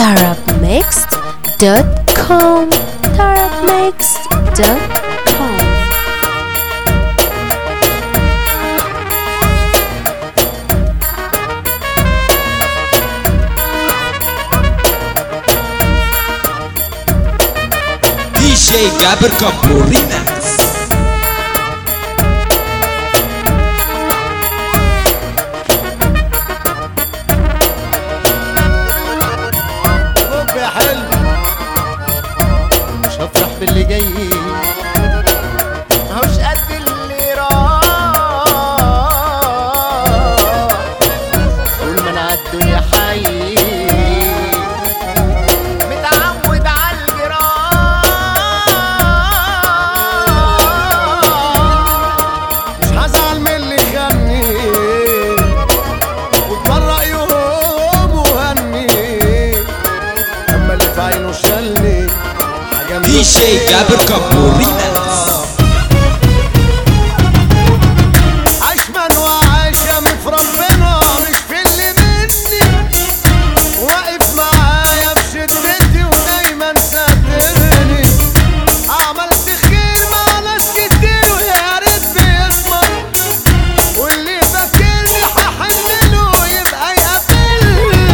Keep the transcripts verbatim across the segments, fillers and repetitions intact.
Darabmixed dot com Darabmixed dot com دي جي جابر كابو ريماكس. حب يا حلو مش هفرح باللي جاي، ماهوش قد اللي راح. طول ما انا عالدنيا حي متعود عالجراح، مش هزعل من اللي خاني واتبرق يوم وهني، اما اللي في عينه شالني دي جي جابر كابو ريماكس. عشمان وعشم في ربنا مش في اللي مني، واقف معايا بشدتي ودايما ساترني. عملت خير مع ناس كتير ويا ريت بيسمر، واللي فاكرني هحنله يبقى يقابلني.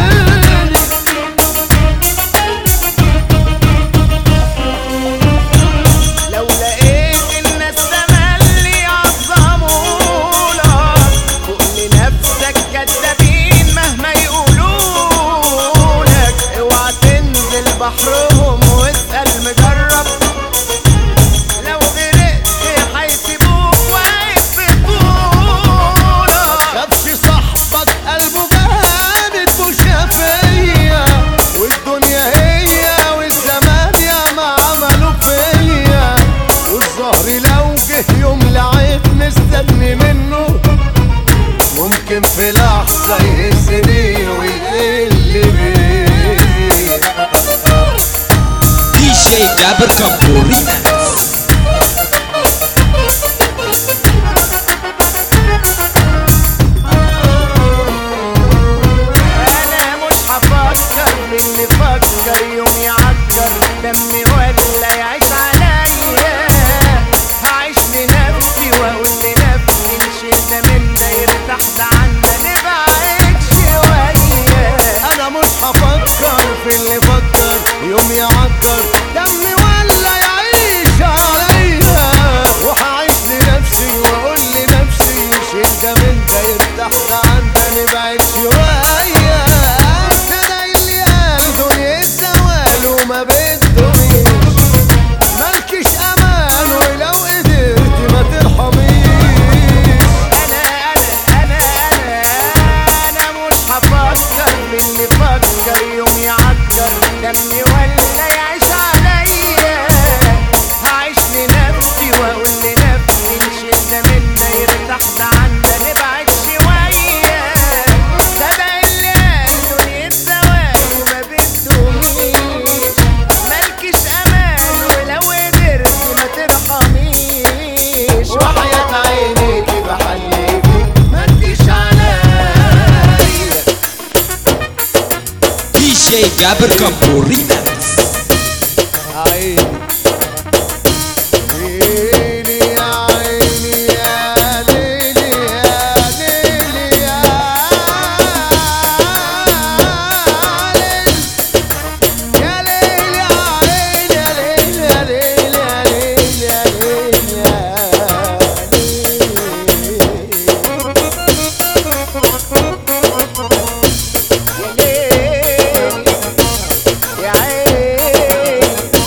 لو لقيت الناس تملي عظمولك فوق لنفسك كدابين مهما يقولولك، اوعى تنزل بحرهم واسأل مجرب، لو غرقت هيسيبوك واقف في طولك. خافش صاحبك قلبه جامد وشافية، والدنيا هي والزمان ياما عملوا فيا، والظهر لو جه يوم لعيب مستني منه ممكن في لحظة يهزني ويقل بيا. دي جي جابر كابو ريماكس. انا مش هفكر باللي فكر يوم يعكر دمي ولا يعيش عليا، هعيش لنفسي واقول لنفسي نشيلنا منا يرتاح ده عنا نبعد شوية. انا مش هفكر في اللي فكر يوم يعكر دمي ولا يعيش عليا، وهعيش لنفسي واقول لنفسي شيل ده من ده يرتاح ده عنا نبعد شوية. سنة اللي قال دنيا الزوال وما بدهمش، مالكش امان ولو قدرت ما ترحميش. انا انا انا انا انا مش هفكر باللي فكر يوم يعكر دمي ولا يعيش عليا، هعيش لنفسي واقول لنفسي نشيلنا منا يرتاح ده عنا نبعد شوية. صدق اللي قال دنيا الزوال وما بدهمش، مالكش امان ولو قدرت ما ترحميش. وحياة عينيكي بحليكي ما تجيش عليا. دي جي جابر كابو ريماكس. عيني ليلي يا عيني يا ليلي يا ليلي يا ليلي يا ليلي يا عيني يا ليلي يا ليلي يا ليلي يا ليلي يا عيني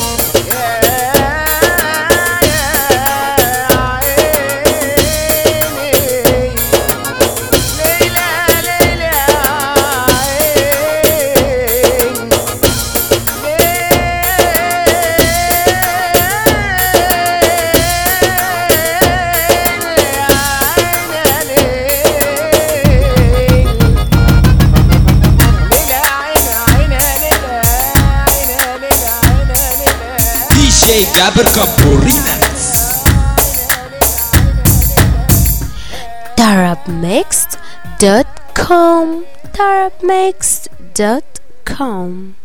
دي جي جابر كابو ريماكس. Darabmixed dot com Darabmixed dot com